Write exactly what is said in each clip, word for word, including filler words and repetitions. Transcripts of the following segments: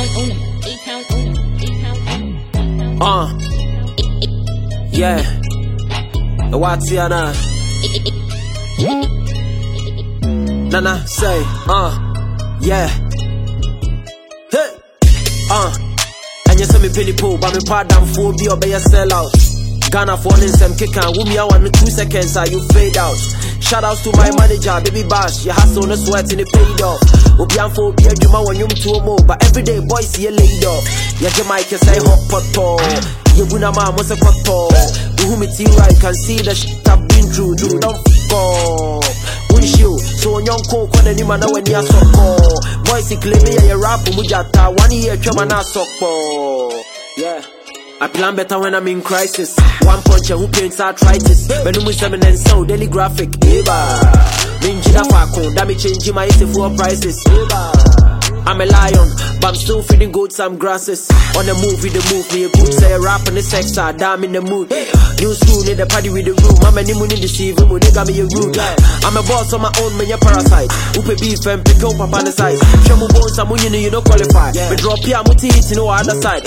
Uh, yeah. What's your name? Nana say, uh, yeah. Hey, uh. And you say me penny pool, but me pardon for be obey a sell out. Ghana for some kick and wumi I want two seconds are you fade out. Shout outs to my manager, baby Bash. You hustle no sweat in the paid off. Obian for be a juma when you to more, but every day boys see you laid off. Yeah, Jamaica say hot pot. You gonna mama was a cotton. Who me till I can see the shit I've been through. Do don't go. Windshield, so on young coke on any man when you're so cold. Boys, claim me a rap, Mujata, one year, Chamana Soko. Yeah. I plan better when I'm in crisis. One puncher who paints arthritis. But no seven and so daily graphic. Eba. Minjida Fako, that me changing my easy for prices. Eba. I'm a lion, but I'm still feeding goats some grasses. On the move with the move, me a good say a rap and the sex are damn in the mood. New school need a party with the room. I'm a new in the deceiver, when they got me a rude. I'm a boss on my own, man, you're parasite. Upe beef and pick up up on the size. Shamu bones, I'm winning, you don't qualify. We drop here, I'm to eat, you know, other side.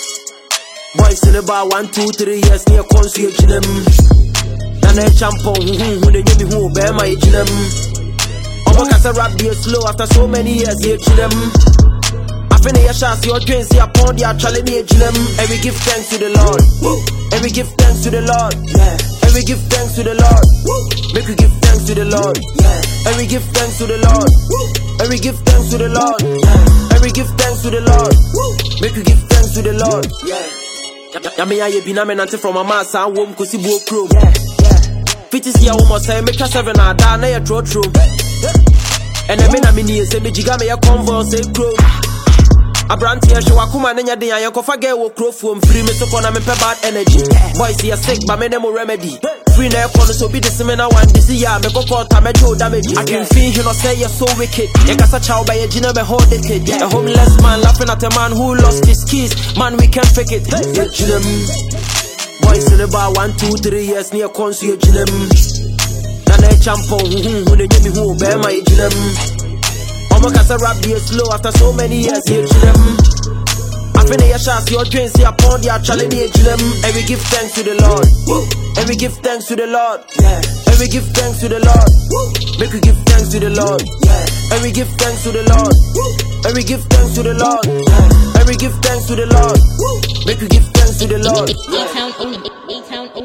Boys in about one, two, three years near Consul Ginem. Nana Champo, who they give me who bear my Ginem. Omakasa rap be slow after so many years, here Ginem. I finish a shot, your train, see upon the actually near Ginem. And we give thanks to the Lord. And we give thanks to the Lord. And we give thanks to the Lord. Make we give thanks to the Lord. And we give thanks to the Lord. And we give thanks to the Lord. And we give thanks to the Lord. Make we give thanks to the Lord. Yami aye bina me nante from a mass and wom kosi bo pro. Fitis ya womo say me twa seven na da na ye tro tro. And me na me ni say me jiga me ye convoy say kro. Abranti e hwe wakuma na nya den ayen kofa ge wo kro fuom free me so na me pe bad energy. Boys here sick but me dem remedy. Free na e kono so be this me na one this year me go call ta me do damage. I can feel you no say you're so wicked. You kasa chow by your gina be hold it. A homeless man laughing at a man who lost his keys. Man we can fake it. Yeah, ginem. Boys in about one, two, three years near Consul Ginem. Nana Champo, who they give me who bear my ginem. Omakasa rap be slow after so many years here ginem. I finish a shot, your train see upon the actually near ginem. And we give thanks to the Lord. And we give thanks to the Lord. And we give thanks to the Lord. Make we give thanks to the Lord. And we give thanks to the Lord. And we give thanks to the Lord. And we give thanks to the Lord. Make we give thanks to the Lord.